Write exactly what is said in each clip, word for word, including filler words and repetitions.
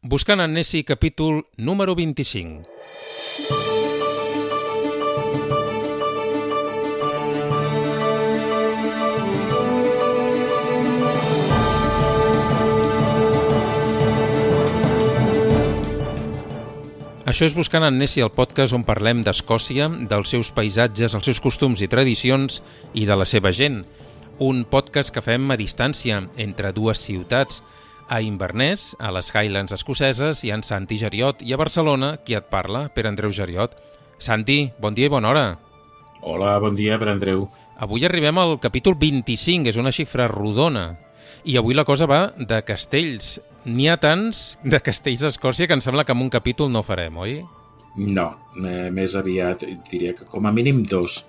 Buscant en Nessie, capítol número vint-i-cinc. Això és Buscant en Nessie, el podcast on parlem d'Escòcia, dels seus paisatges, els seus costums i tradicions i de la seva gent. Un podcast que fem a distància entre dues ciutats, a Inverness, a les Highlands escoceses, i en Santi Geriot, i a Barcelona, qui et parla, Pere Andreu Geriot. Santi, bon dia i bona hora. Hola, bon dia, Pere Andreu. Avui arribem al capítol vint-i-cinc, és una xifra rodona. I avui la cosa va de castells. N'hi ha tants de castells a Escòcia que em sembla que en un capítol no farem, oi? No, eh, més aviat diria que com a mínim dos.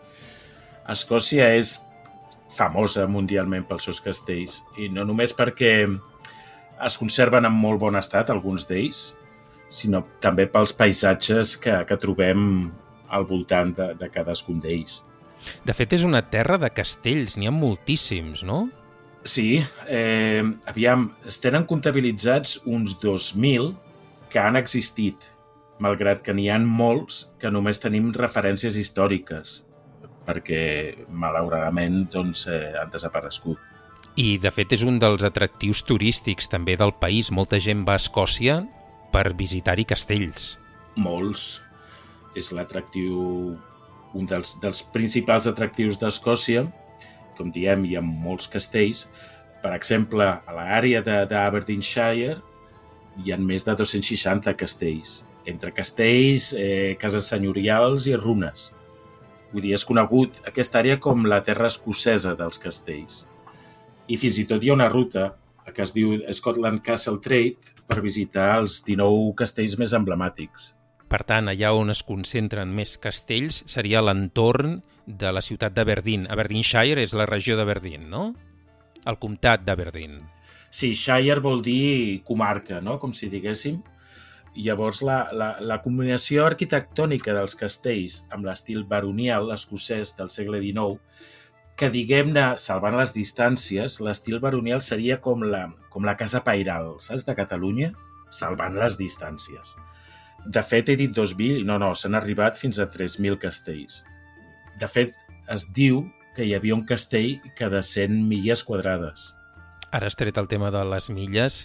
Escòcia és famosa mundialment pels seus castells, i no només perquè es conserven en molt bon estat, alguns d'ells, sinó també pels paisatges que, que trobem al voltant de, de cadascun d'ells. De fet, és una terra de castells, n'hi ha moltíssims, no? Sí, eh, aviam, es tenen comptabilitzats uns dos mil que han existit, malgrat que n'hi ha molts que només tenim referències històriques, perquè, malauradament, doncs, eh, han desaparegut. I, de fet, és un dels atractius turístics també del país. Molta gent va a Escòcia per visitar-hi castells. Molts. És l'atractiu, un dels, dels principals atractius d'Escòcia. Com diem, hi ha molts castells. Per exemple, a l'àrea d'Aberdeenshire hi ha més de dos-cents seixanta castells. Entre castells, eh, cases senyorials i runes. Vull dir, és conegut aquesta àrea com la terra escocesa dels castells. I fins i tot hi ha una ruta que es diu Scotland Castle Trade per visitar els dinou castells més emblemàtics. Per tant, allà on es concentren més castells seria l'entorn de la ciutat d'Aberdeen. Aberdeenshire és la regió d'Aberdeen, no? El comtat d'Aberdeen. Sí, Shire vol dir comarca, no? Com si diguéssim. Llavors, la, la, la combinació arquitectònica dels castells amb l'estil baronial escocès del segle dinou, que, diguem-ne, salvant les distàncies, l'estil baronial seria com la, com la casa pairal, saps, de Catalunya? Salvant les distàncies. De fet, he dit dos mil, no, no, s'han arribat fins a tres mil castells. De fet, es diu que hi havia un castell cada cent milles quadrades. Ara has tret el tema de les milles.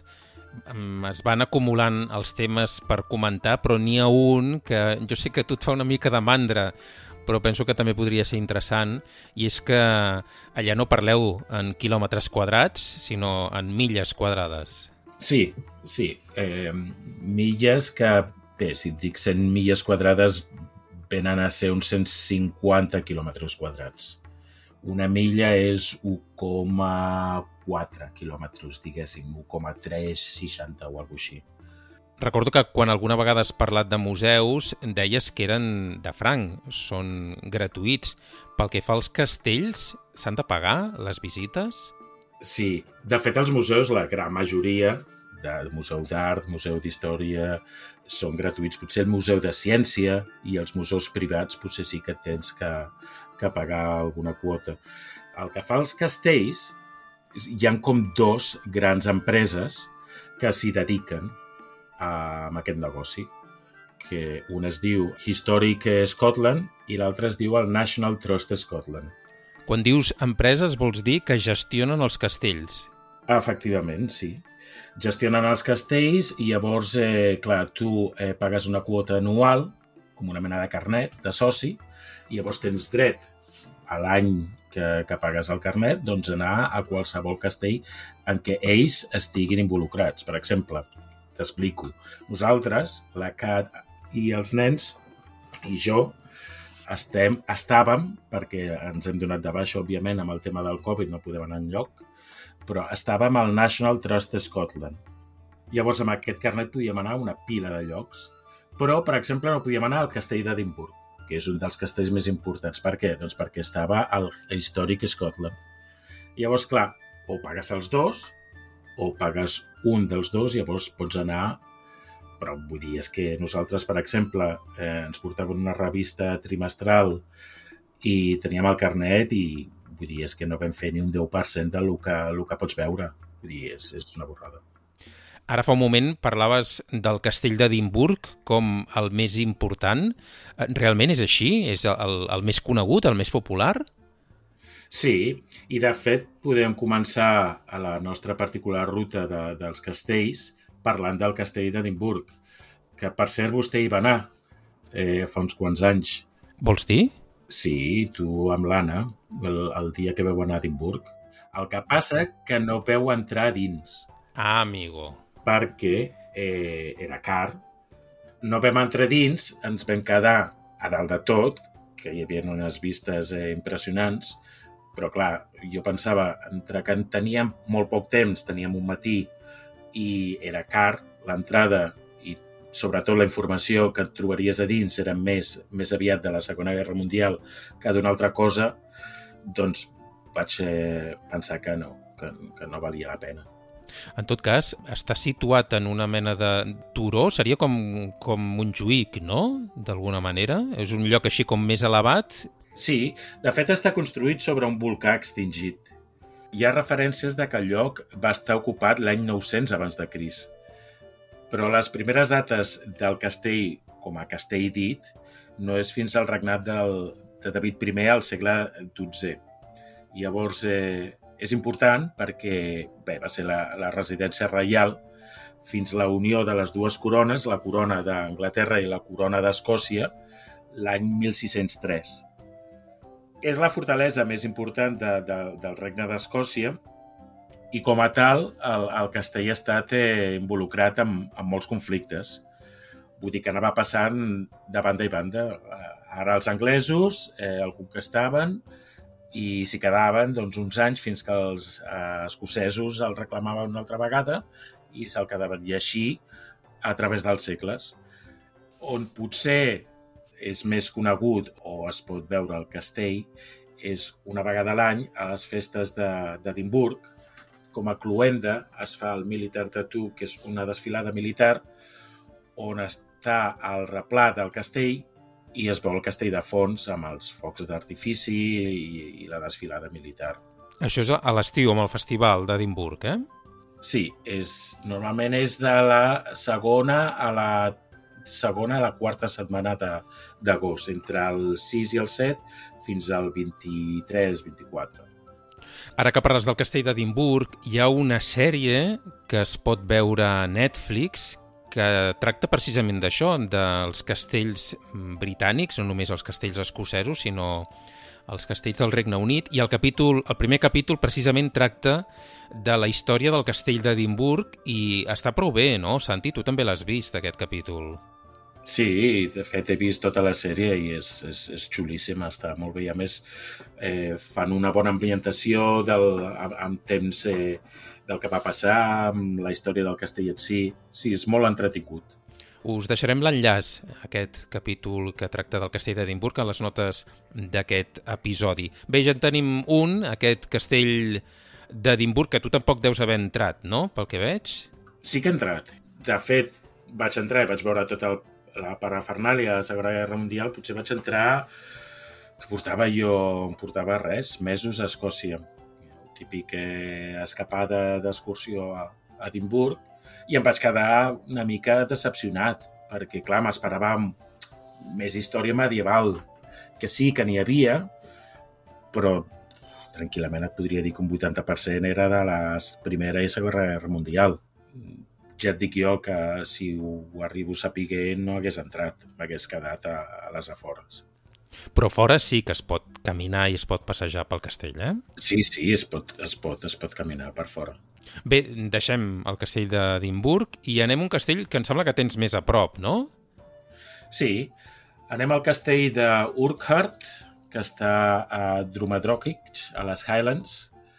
Es van acumulant els temes per comentar, però n'hi ha un que jo sé que a tu et fa una mica de mandra, però penso que també podria ser interessant, i és que allà no parleu en quilòmetres quadrats, sinó en milles quadrades. Sí, sí. Eh, milles que, bé, si et dic cent milles quadrades, venen a ser uns cent cinquanta quilòmetres quadrats. Una milla és u coma quatre quilòmetres, diguéssim, u coma tres seixanta o alguna cosa així. Recordo que quan alguna vegada has parlat de museus deies que eren de franc, són gratuïts. Pel que fa als castells, s'han de pagar les visites? Sí, de fet els museus, la gran majoria, del Museu d'Art, Museu d'Història, són gratuïts. Potser el Museu de Ciència i els museus privats potser sí que tens que, que pagar alguna quota. El que fa als castells, hi ha com dos grans empreses que s'hi dediquen a aquest negoci, que un es diu Historic Scotland i l'altre es diu el National Trust Scotland. Quan dius empreses vols dir que gestionen els castells? Efectivament, sí. Gestionen els castells i llavors, eh, clar, tu eh, pagues una quota anual, com una mena de carnet, de soci, i llavors tens dret a l'any que, que pagues el carnet, doncs anar a qualsevol castell en què ells estiguin involucrats. Per exemple, t'explico. Nosaltres, la Cat i els nens, i jo, estem, estàvem, perquè ens hem donat de baixa, òbviament, amb el tema del Covid, no podem anar enlloc, però estàvem al National Trust Scotland. Llavors, amb aquest carnet podíem anar a una pila de llocs, però, per exemple, no podíem anar al castell d'Edimburg, que és un dels castells més importants. Per què? Doncs perquè estava al Historic Scotland. Llavors, clar, o pagues els dos, o pagues un dels dos, i llavors pots anar. Però vull dir, és que nosaltres, per exemple, eh, ens portaven una revista trimestral i teníem el carnet i vull dir, és que no vam fer ni un deu per cent del que, el que pots veure. Vull dir, és, és una borrada. Ara fa un moment parlaves del castell d'Edimburg com el més important. Realment és així? És el, el més conegut, el més popular? Sí, i de fet podem començar a la nostra particular ruta de, dels castells parlant del castell d'Edimburg, que per cert vostè hi va anar eh, fa uns quants anys. Vols dir? Sí, tu amb l'Anna, el, el dia que veu anar a Edimburg. El que passa que no veu entrar dins. Ah, amigo. Perquè eh, era car. No vam entrar dins, ens vam quedar a dalt de tot, que hi havia unes vistes eh, impressionants, però clar, jo pensava, entre que en teníem molt poc temps, teníem un matí i era car, l'entrada i sobretot la informació que et trobaries a dins era més, més aviat de la Segona Guerra Mundial que d'una altra cosa, doncs vaig eh, pensar que no, que, que no valia la pena. En tot cas, està situat en una mena de turó, seria com, com Montjuïc, no? D'alguna manera? És un lloc així com més elevat? Sí, de fet està construït sobre un volcà extingit. Hi ha referències de que el lloc va estar ocupat l'any nou-cents abans de Crist. Però les primeres dates del castell com a castell dit no és fins al regnat del, de David primer al segle dotzè. Llavors, eh, és important perquè bé, va ser la, la residència reial fins la unió de les dues corones, la corona d'Anglaterra i la corona d'Escòcia, l'any mil sis-cents tres. És la fortalesa més important de, de, del regne d'Escòcia i com a tal el, el castell ha estat eh, involucrat en, en molts conflictes. Vull dir que anava passant de banda i banda. Ara els anglesos eh, el conquistaven i s'hi quedaven doncs, uns anys fins que els eh, escocesos el reclamaven una altra vegada i se'l quedaven. I així a través dels segles. On potser és més conegut o es pot veure el castell és una vegada a l'any a les festes d'Edimburg. Com a cluenda es fa el Military Tattoo, que és una desfilada militar on està el replà del castell i es veu el castell de fons amb els focs d'artifici i, i la desfilada militar. Això és a l'estiu, amb el festival d'Edimburg, eh? Sí, és, normalment és de la segona a la segona a la quarta setmana d'agost, entre el sis i el set fins al vint-i-tres vint-i-quatre. Ara que parles del castell d'Edimburg, hi ha una sèrie que es pot veure a Netflix que tracta precisament d'això, dels castells britànics, no només els castells escocesos, sinó els castells del Regne Unit, i el capítol, el primer capítol precisament tracta de la història del castell d'Edimburg i està prou bé, no, Santi? Tu també l'has vist, aquest capítol. Sí, de fet he vist tota la sèrie i és, és, és xulíssima, està molt bé. I a més eh, fan una bona ambientació del, amb, amb temps eh, del que va passar, amb la història del castell en si. Sí, és molt entretingut. Us deixarem l'enllaç a aquest capítol que tracta del castell d'Edimburg a les notes d'aquest episodi. Bé, ja en tenim un, aquest castell d'Edimburg, que tu tampoc deus haver entrat, no?, pel que veig. Sí que he entrat. De fet, vaig entrar i vaig veure tota el, la parafernàlia de la Segona Guerra Mundial. Potser vaig entrar, que portava jo, em portava res, mesos a Escòcia. Típic eh, escapada d'excursió a Edimburg, i em vaig quedar una mica decepcionat, perquè, clar, m'esperava més història medieval, que sí que n'hi havia, però tranquil·lament et podria dir que un vuitanta per cent era de la Primera i Segona Guerra Mundial. Ja et dic jo que si ho arribo a saber no hagués entrat, m'hagués quedat a, a les afores. Però fora sí que es pot caminar i es pot passejar pel castell, eh? Sí, sí, es pot, es pot, es pot caminar per fora. Bé, deixem el castell d'Edimburg i anem a un castell que em sembla que tens més a prop, no? Sí, anem al castell d'Urquhart, que està a Drummadrochit, a les Highlands.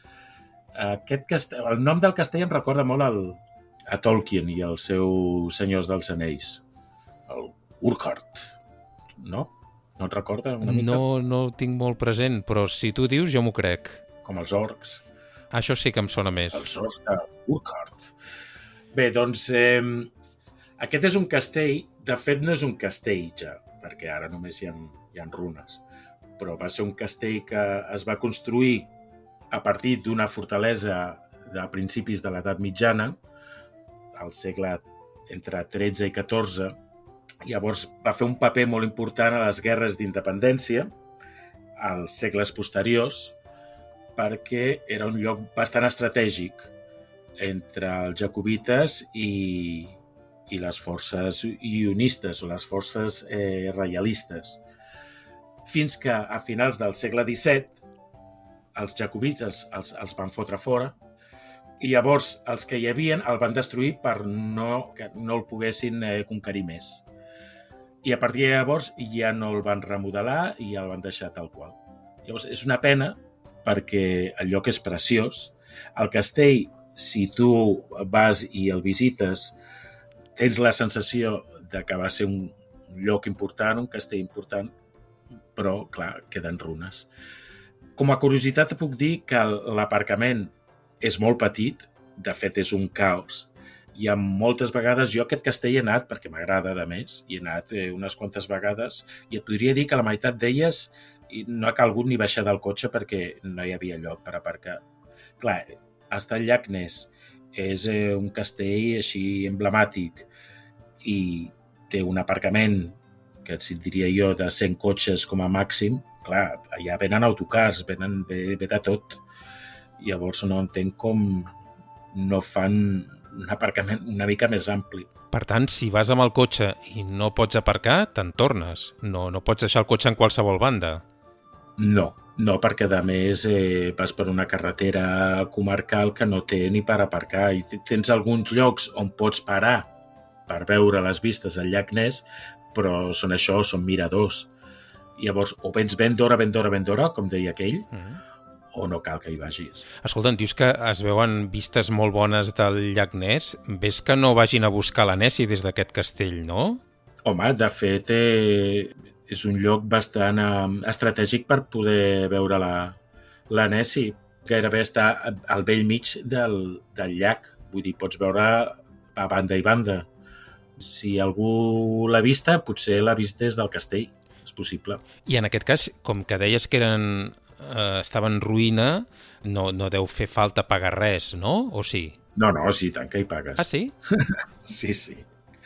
Aquest castell, el nom del castell em recorda molt al, a Tolkien i els seus Senyors dels Anells. El Urquhart, no? No et recorda una mica? No, no ho tinc molt present, però si tu dius jo m'ho crec. Com els orcs. Això sí que em sona més. Els orcs d'Urquhart. Bé, doncs, eh, aquest és un castell, de fet no és un castell ja, perquè ara només hi ha, hi ha runes, però va ser un castell que es va construir a partir d'una fortalesa de principis de l'edat mitjana, al segle entre tretze i catorze. Llavors va fer un paper molt important a les guerres d'independència als segles posteriors, perquè era un lloc bastant estratègic entre els jacobites i, i les forces unionistes o les forces eh, reialistes. Fins que a finals del segle disset els jacobites els, els, els van fotre fora i llavors els que hi havien el van destruir per no, que no el poguessin eh, conquerir més. I a partir de llavors ja no el van remodelar i ja el van deixar tal qual. Llavors és una pena perquè el lloc és preciós. El castell, si tu vas i el visites, tens la sensació de que va ser un lloc important, un castell important, però, clar, queden runes. Com a curiositat et puc dir que l'aparcament és molt petit, de fet és un caos, i moltes vegades jo a aquest castell he anat, perquè m'agrada de més, i he anat eh, unes quantes vegades, i et podria dir que la meitat d'elles no ha calgut ni baixar del cotxe perquè no hi havia lloc per aparcar. Clar, està al llac Ness, és eh, un castell així emblemàtic i té un aparcament que si et diria jo de cent cotxes com a màxim. Clar, allà venen autocars, venen, ve, ve de tot. Llavors no entenc com no fan un aparcament una mica més ampli. Per tant, si vas amb el cotxe i no pots aparcar, te'n tornes. No, no pots deixar el cotxe en qualsevol banda. No, no, perquè a més eh, vas per una carretera comarcal que no té ni per aparcar i tens alguns llocs on pots parar per veure les vistes al llac Ness, però són això, són miradors. Llavors, o vens ben d'hora, ben d'hora, ben d'hora, com deia aquell, mm-hmm. o no cal que hi vagis. Escolta, dius que es veuen vistes molt bones del llac Ness. Ves que no vagin a buscar la Nessie des d'aquest castell, no? Home, de fet, eh, és un lloc bastant eh, estratègic per poder veure la, la Nessie. Gairebé està al vell mig del, del llac. Vull dir, pots veure a banda i banda. Si algú l'ha vista, potser l'ha vist des del castell. És possible. I en aquest cas, com que deies que eren... Uh, estava en ruïna, no, no deu fer falta pagar res, no? O sí? No, no, sí, tant que hi pagues. Ah, sí? sí, sí.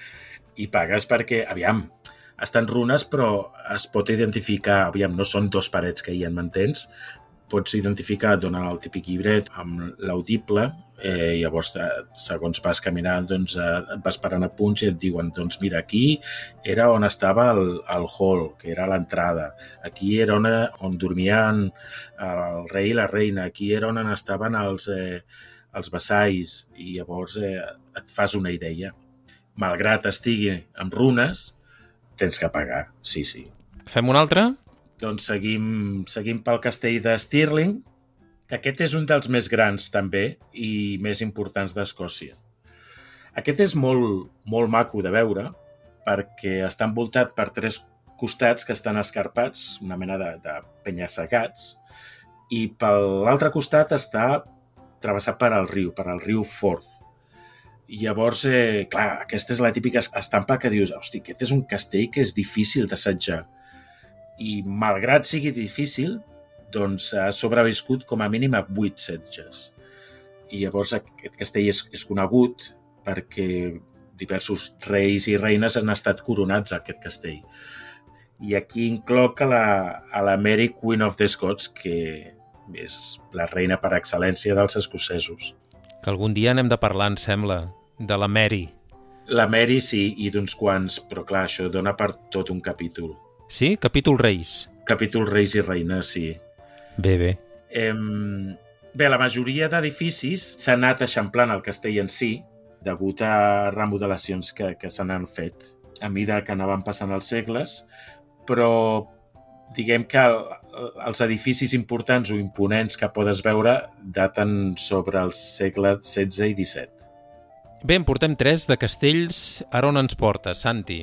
Hi pagues perquè, aviam, estan runes, però es pot identificar, aviam, no són dos parets que hi ha, m'entens? Pots identificar, donen el típic llibret amb l'audible, eh, llavors, segons vas caminant, doncs, eh, et vas parant a punts i et diuen, doncs mira, aquí era on estava el, el hall, que era l'entrada. Aquí era on, on dormien el rei i la reina. Aquí era on estaven els, eh, els vassalls. I llavors eh, et fas una idea. Malgrat estigui en runes, tens que pagar, sí, sí. Fem una altra? Doncs seguim, seguim pel castell de Stirling, que aquest és un dels més grans també i més importants d'Escòcia. Aquest és molt, molt maco de veure perquè està envoltat per tres costats que estan escarpats, una mena de, de penya-segats, i per l'altre costat està travessat per al riu, per al riu Forth. I llavors, eh, clar, aquesta és la típica estampa que dius, hosti, aquest és un castell que és difícil d'assetjar. I malgrat sigui difícil, doncs ha sobreviscut com a mínim a vuit setges. I llavors aquest castell és, és conegut perquè diversos reis i reines han estat coronats a aquest castell. I aquí incloc a la, a la Mary Queen of the Scots, que és la reina per excel·lència dels escocesos. Que algun dia n'hem de parlar, em sembla, de la Mary. La Mary sí, i d'uns quants, però clar, això dona per tot un capítol. Sí? Capítol Reis. Capítol Reis i Reines, sí. Bé, bé. Eh, bé, la majoria d'edificis s'ha anat eixamplant el castell en si, degut a remodelacions que, que se n'han fet a mida que anaven passant els segles, però diguem que el, els edificis importants o imponents que podes veure daten sobre els segles setze i disset. Bé, en portem tres de castells. Ara on ens porta, Santi?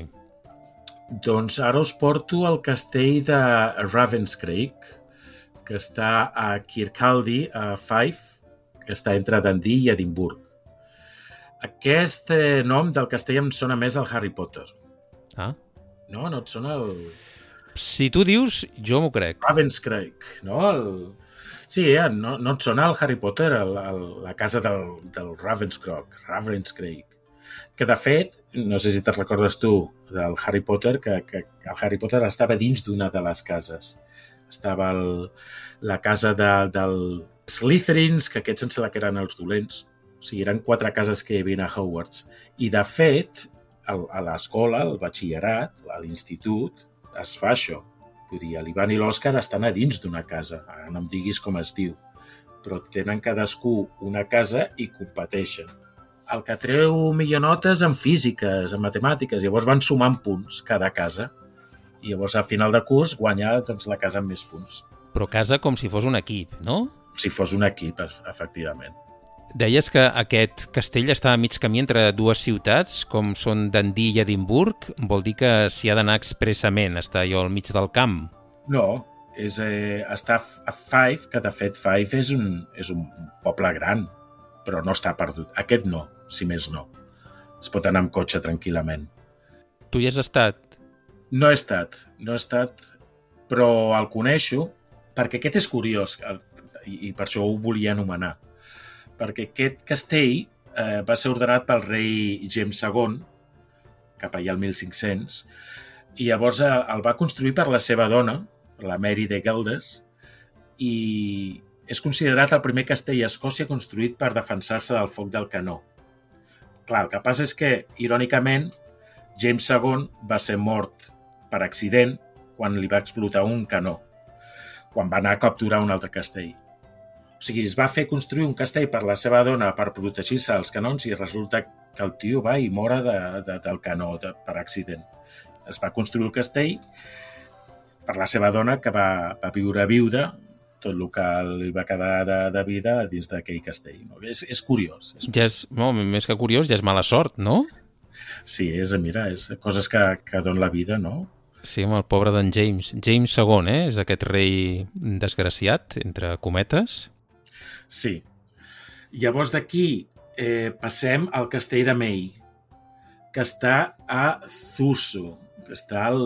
Doncs ara us porto al castell de Ravenscraig, que està a Kirkcaldy, a Fife, que està entre Dundee i Edimburg. Aquest eh, nom del castell em sona més al Harry Potter. Ah? No, no et sona el... Si tu dius, jo m'ho crec. Ravenscraig, no? El... Sí, eh? no, no et sona el Harry Potter, el, el, la casa del, del Ravenscraig, Ravenscraig. Que, de fet, no sé si te'n recordes tu del Harry Potter, que, que el Harry Potter estava dins d'una de les cases. Estava el, la casa de, del Slytherins, que aquests em sembla que eren els dolents. O sigui, eren quatre cases que hi havia a Hogwarts. I, de fet, el, a l'escola, al batxillerat, a l'institut, es fa això. Vull dir, l'Ivan i l'Òscar estan a dins d'una casa. Ara no em diguis com es diu. Però tenen cadascú una casa i competeixen. El que treu millor notes en físiques, en matemàtiques, llavors van sumant punts cada casa. I llavors, a final de curs, guanya doncs, la casa amb més punts. Però casa com si fos un equip, no? Si fos un equip, efectivament. Deies que aquest castell està a mig camí entre dues ciutats, com són Dundee i Edimburg. Vol dir que s'hi ha d'anar expressament, està allò al mig del camp. No, és, eh, està a Fife, que de fet Fife és un, és un poble gran, però no està perdut. Aquest no, si més no. Es pot anar amb cotxe tranquil·lament. Tu hi has estat? No he estat, no he estat, però el coneixo, perquè aquest és curiós, i per això ho volia anomenar. Perquè aquest castell eh, va ser ordenat pel rei James segon, cap allà al mil cinc-cents, i llavors eh, el va construir per la seva dona, la Mary de Guelders, i és considerat el primer castell a Escòcia construït per defensar-se del foc del canó. Clar, el que passa és que, irònicament, James segon va ser mort per accident quan li va explotar un canó, quan va anar a capturar un altre castell. O sigui, es va fer construir un castell per la seva dona per protegir-se dels canons i resulta que el tio va i mora de, de, del canó de, per accident. Es va construir el castell per la seva dona, que va, va viure viuda tot el que li va quedar de, de vida dins d'aquell castell. No? És, és curiós. És... Ja és, no, més que curiós, ja és mala sort, no? Sí, és, mira, és coses que, que dona la vida, no? Sí, amb el pobre d'en James. James segon, eh? És aquest rei desgraciat, entre cometes. Sí. Llavors d'aquí eh, passem al castell de May, que està a Thurso, que està al,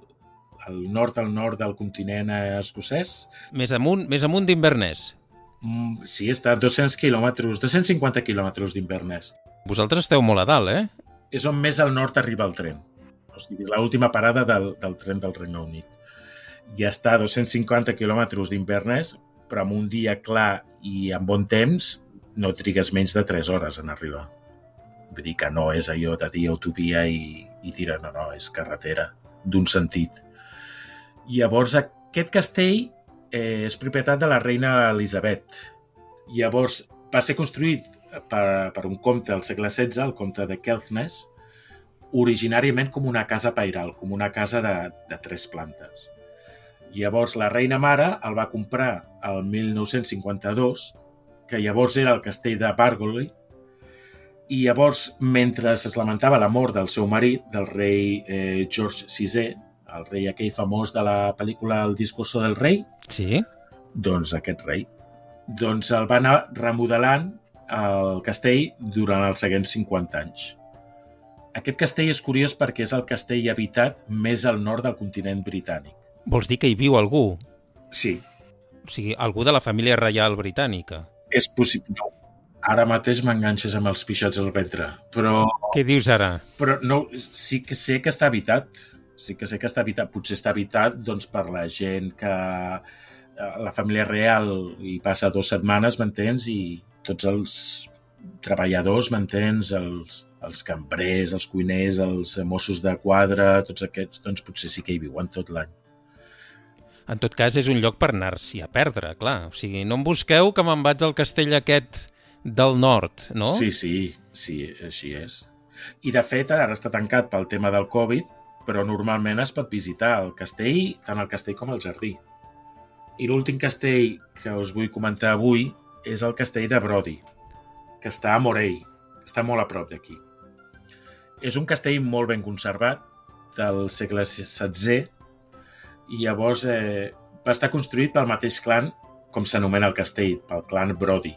al nord al nord del continent escocès. Més amunt, més amunt d'Inverness. Mm, sí, està a dos-cents quilòmetres, dos-cents cinquanta quilòmetres d'Inverness. Vosaltres esteu molt a dalt, eh? És on més al nord arriba el tren. O sigui, l'última parada del, del tren del Regne Unit. Ja està a dos-cents cinquanta quilòmetres d'Inverness, però amb un dia clar i amb bon temps no trigues menys de tres hores en arribar. Vull dir que no és allò de dir autovia i, i tira, no, no, és carretera d'un sentit. Llavors, aquest castell eh, és propietat de la reina Elisabet. Llavors, va ser construït per, per un comte del segle setze, el comte de Caithness, originàriament com una casa pairal, com una casa de, de tres plantes. Llavors, la reina mare el va comprar el mil nou-cents cinquanta-dos, que llavors era el castell de Bargoley, i llavors, mentre es lamentava la mort del seu marit, del rei eh, George sisè, el rei aquell famós de la pel·lícula El discurso del rei, sí. Doncs aquest rei. Doncs el va anar remodelant el castell durant els següents cinquanta anys. Aquest castell és curiós perquè és el castell habitat més al nord del continent britànic. Vols dir que hi viu algú? Sí. O sigui, algú de la família reial britànica? És possible. No. Ara mateix m'enganxes amb els pixots al ventre, però... Què dius ara? Però no, sí que sé que està habitat. Sí que sé que està habitat. Potser està habitat doncs, per la gent que... La família real hi passa dues setmanes, m'entens? I tots els treballadors, m'entens? Els, els cambrers, els cuiners, els mossos de quadre, tots aquests, doncs potser sí que hi viuen tot l'any. En tot cas, és un lloc per anar-s'hi a perdre, clar. O sigui, no em busqueu que me'n vaig al castell aquest del nord, no? Sí, sí, sí, així és. I, de fet, ara està tancat pel tema del Covid, però normalment es pot visitar el castell, tant el castell com el jardí. I l'últim castell que us vull comentar avui és el castell de Brodie, que està a Moray, que està molt a prop d'aquí. És un castell molt ben conservat, del segle setzè, i llavors eh, va estar construït pel mateix clan, com s'anomena el castell, pel clan Brodie.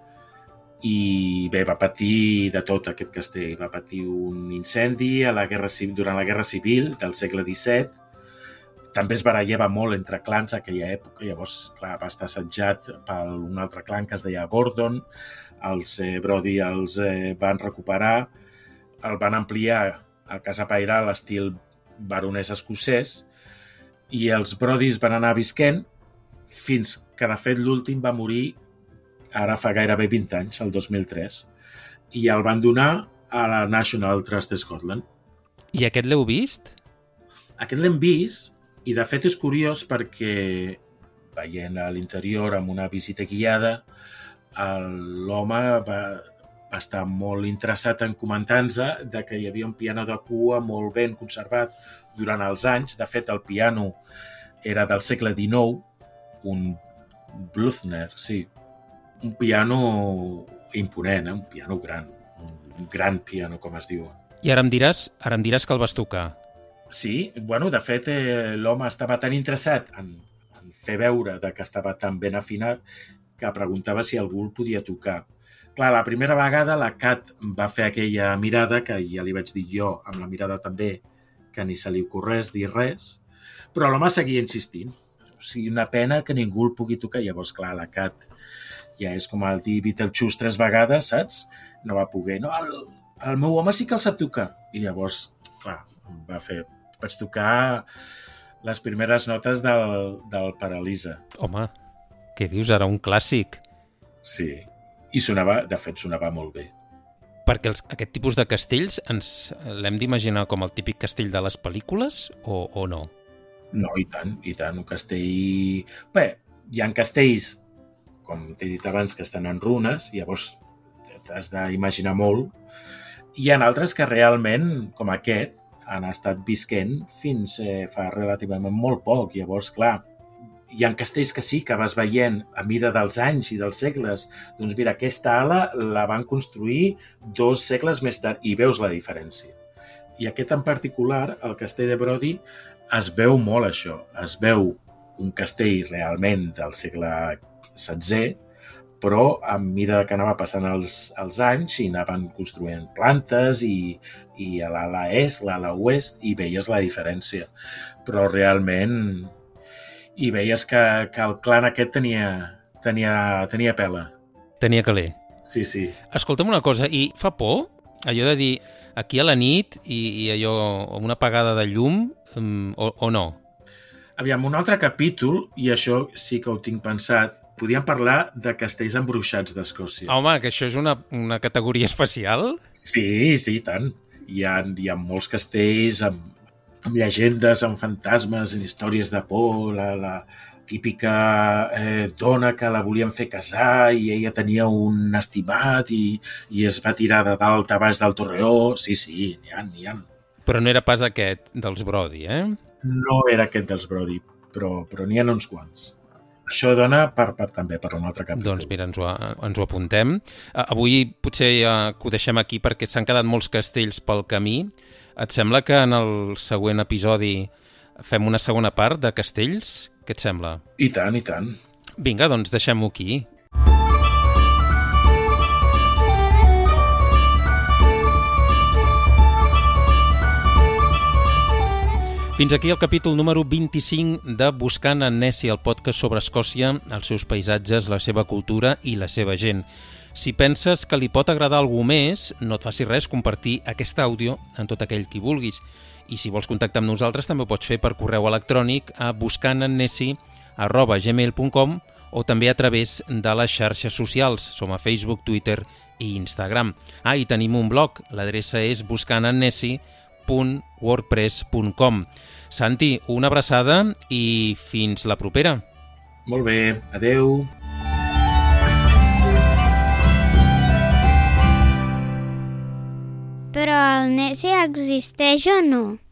I bé, va patir de tot aquest castell. Va patir un incendi a la guerra, durant la Guerra Civil del segle disset. També es barallava molt entre clans a aquella època. Llavors, clar, va estar assetjat per un altre clan que es deia Gordon. Els eh, Brodie els eh, van recuperar. el van ampliar a casa pairal estil baronès escocès i els Brodys van anar visquent fins que, de fet, l'últim va morir ara fa gairebé vint anys, el dos mil tres, i el van donar a la National Trust de Scotland. I aquest l'heu vist? Aquest l'hem vist i, de fet, és curiós perquè, veient a l'interior amb una visita guiada, l'home va, va estar molt interessat en comentar-nos de que hi havia un piano de cua molt ben conservat durant els anys. De fet, el piano era del segle dinou, un Bluthner, sí, un piano imponent, eh? Un piano gran, un gran piano, com es diu. I ara em diràs, ara em diràs que el vas tocar. Sí, bueno, de fet, eh, l'home estava tan interessat en, en fer veure de que estava tan ben afinat que preguntava si algú el podia tocar. Clar, la primera vegada la Cat va fer aquella mirada, que ja li vaig dir jo, amb la mirada també, que ni se li ocorrés dir res, però l'home seguia insistint. O sigui, una pena que ningú el pugui tocar. Llavors, clar, la Cat ja és com el dir Beetlejuice tres vegades, saps? No va poder. No, el, el meu home sí que el sap tocar. I llavors, clar, em va fer... Vaig tocar les primeres notes del, del Paralisa. Home, què dius ara? Un clàssic. Sí. I sonava, de fet, sonava molt bé. Perquè els, aquest tipus de castells ens l'hem d'imaginar com el típic castell de les pel·lícules o, o no? No, i tant, i tant. Un castell... Bé, hi ha castells, com t'he dit abans, que estan en runes, llavors t'has d'imaginar molt. Hi ha altres que realment, com aquest, han estat visquent fins eh, fa relativament molt poc. Llavors, clar, hi ha castells que sí, que vas veient a mida dels anys i dels segles. Doncs mira, aquesta ala la van construir dos segles més tard i veus la diferència. I aquest en particular, el castell de Brody, es veu molt això. Es veu un castell realment del segle setzè, però a mida que anava passant els, els anys i anaven construint plantes i, i a l'ala est, l'ala oest, i veies la diferència. Però realment i veies que, que el clan aquest tenia, tenia, tenia pela. Tenia caler. Sí, sí. Escolta'm una cosa, i fa por allò de dir aquí a la nit i, i allò una apagada de llum um, o, o no? Aviam, un altre capítol, i això sí que ho tinc pensat, podíem parlar de castells embruixats d'Escòcia. Home, que això és una, una categoria especial? Sí, sí, i tant. Hi ha, hi ha molts castells amb, amb llegendes, amb fantasmes, amb històries de por, la, la típica eh, dona que la volien fer casar i ella tenia un estimat i, i es va tirar de dalt a baix del torreó. Sí, sí, n'hi ha, n'hi ha. Però no era pas aquest dels Brody, eh? No era aquest dels Brody, però, però n'hi ha uns quants. Això dona per, per, també per un altre capítol. Doncs mira, ens ho, ens ho apuntem. Avui potser ja que ho deixem aquí perquè s'han quedat molts castells pel camí. Et sembla que en el següent episodi fem una segona part de castells? Què et sembla? I tant, i tant. Vinga, doncs deixem-ho aquí. Fins aquí el capítol número vint-i-cinc de Buscant en Nessie, el podcast sobre Escòcia, els seus paisatges, la seva cultura i la seva gent. Si penses que li pot agradar algú més, no et faci res compartir aquest àudio amb tot aquell qui vulguis. I si vols contactar amb nosaltres també ho pots fer per correu electrònic a buscantennnessie arroba gmail punt com o també a través de les xarxes socials. Som a Facebook, Twitter i Instagram. Ah, i tenim un blog. L'adreça és buscantennnessie punt wordpress punt com. Santi, una abraçada i fins la propera. Molt bé, adeu. Però el Nessie existeix o no?